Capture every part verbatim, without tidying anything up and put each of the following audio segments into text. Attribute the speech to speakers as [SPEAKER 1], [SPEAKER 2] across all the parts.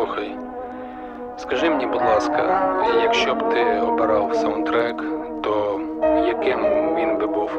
[SPEAKER 1] Слухай, скажи мені, будь ласка, якщо б ти обирав саундтрек, то яким він би був?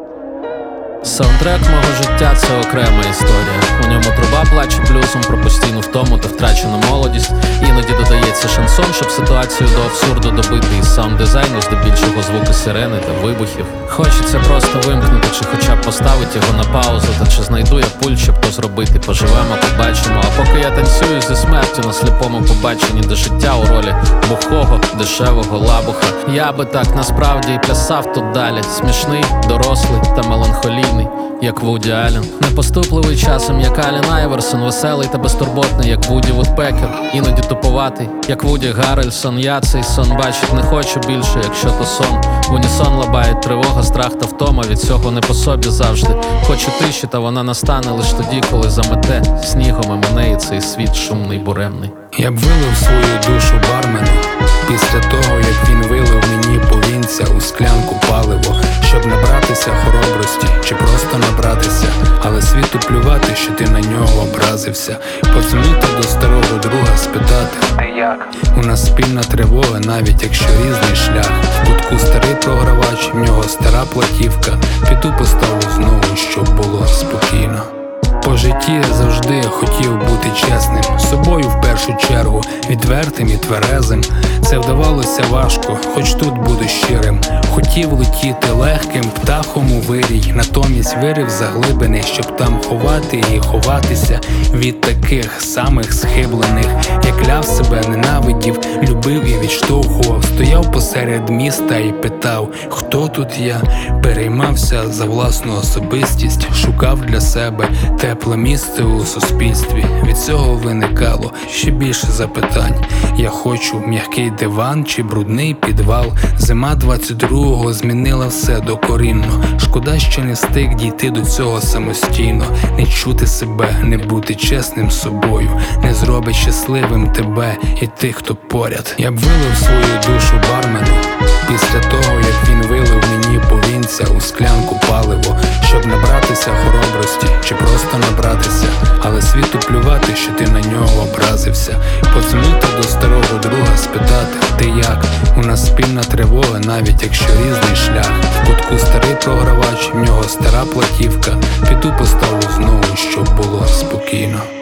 [SPEAKER 2] Саундтрек мого життя – це окрема історія. У ньому труба плаче блюзом про постійну втому та втрачену молодість. Іноді додається шансон, щоб ситуацію до абсурду добити. Із саунд-дизайну здебільшого звуки сирени та вибухів. Хочеться просто вимкнути, чи хоча б поставити його на паузу. Та чи знайду я пульт, щоб то зробити. Поживемо, побачимо. А поки я танцюю зі смертю на сліпому побаченні, де життя у ролі бухого, дешевого лабуха. Я би так насправді і плясав тут далі. Смішний, дорослий та меланхолійний, як Вуді Аллен. Непоступливий часом, як Аллен Айверсон. Веселий та безтурботний, як Вуді Вудпекер. Іноді туповатий, як Вуді Гаррельсон. Я цей сон бачить не хочу більше, якщо то сон. В унісон лабають тривога, страх та втома. Від цього не по собі завжди. Хочу тиші, та вона настане лиш тоді, коли замете снігом і мене і цей світ шумний, буремний.
[SPEAKER 3] Я б вилив свою душу бармену після того, як він вилив мені повінця у склянку паливо, щоб набратися хоробрості чи просто набратися, але світу плювати, що ти на нього образився. Подзвонити до старого друга, спитати:
[SPEAKER 1] Ти як?
[SPEAKER 3] У нас спільна тривога, навіть якщо різний шлях. В кутку старий програвач, в нього стара платівка. Піду поставлю знову, щоб було спокійно. По житті я завжди хотів бути чесним, собою в першу чергу, відвертим і тверезим. Це вдавалося важко, хоч тут буду щирим. Хотів летіти легким птахом у вирій, натомість вирив заглибини, щоб там ховати і ховатися від таких самих схиблених. Я кляв себе, ненавидів, любив і відштовхував. Стояв посеред міста і питав, хто тут я? Переймався за власну особистість, шукав для себе тепле місце у суспільстві. Від цього виникало ще більше запитань. Я хочу м'який диван чи брудний підвал. Зима двадцять другого змінила все докорінно. Шкода, що не встиг дійти до цього самостійно. Не чути себе, не бути чесним з собою не зробить щасливим тебе і тих, хто поряд. Я б вилив свою душу бармену після того, як він вилив мені повінця у склянку паливо, щоб набратися хоробрості чи просто набратися, але світу плювати, що ти на нього образився. Подзвонити до старого друга, спитати: ти як? У нас спільна тривога, навіть якщо різний шлях. В кутку старий програвач, в нього стара платівка. Піду поставлю знову, щоб було спокійно.